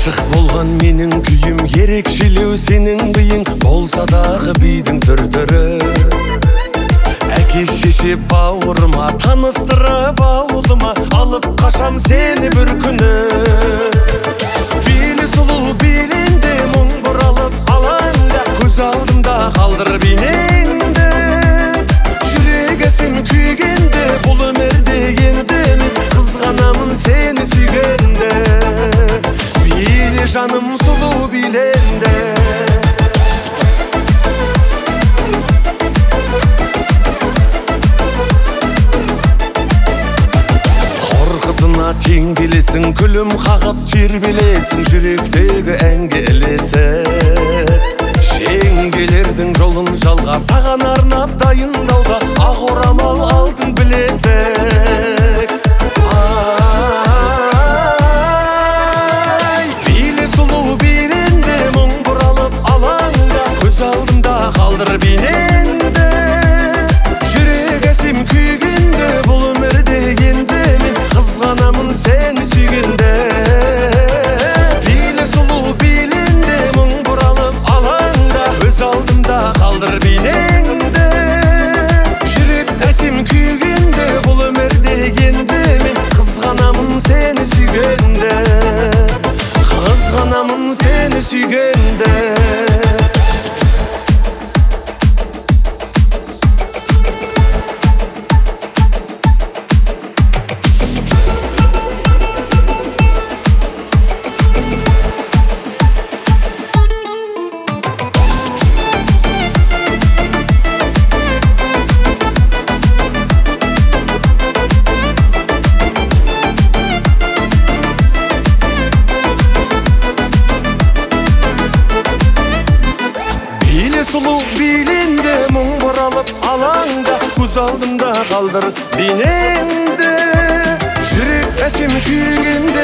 Ашық болған менің күйім, ерекшелеу сенің бейің, болса дағы бидің түр-түрі. Әке шеше бауырыма, таныстырып ауылыма, алып қашам сені бір күні. Билі сұлу билінде, мұң бұралып алаңда, көз алдымда қалдыр бейнеңді. Жүрек әсем күйгенде, бұл өмірде енді мен қызғанамын сені сүйгенде. Биле жаным сұлу биленде. Қызына тең келесің, күлім қағып тербелесің, жүректегі әнге ілесі. Жеңгелердің жолын жалға саған арнап дайындауда, ақ орамал алтын білесің. Биле сұлу биленде, мұң бұралып алаңда, көз алдымда қалдыр бейнеңді. Жүрек әсем күйгенде, бұл өмірде енді мен қызғанамын сені сүйгенде. Биле сұлу биленде, мұң бұралып алаңда, көз алдымда қалдыр бейнеңді. Жүрек әсем күйгенде, бұл өмірде енді мен қызғанамын сені сүйгенде. Қызғанамын сені сүйгенде. Сұлу биленде, мұң бұралып алаңда, көз алдымда қалдыр бейнеңді. Жүрек әсем күйгенде,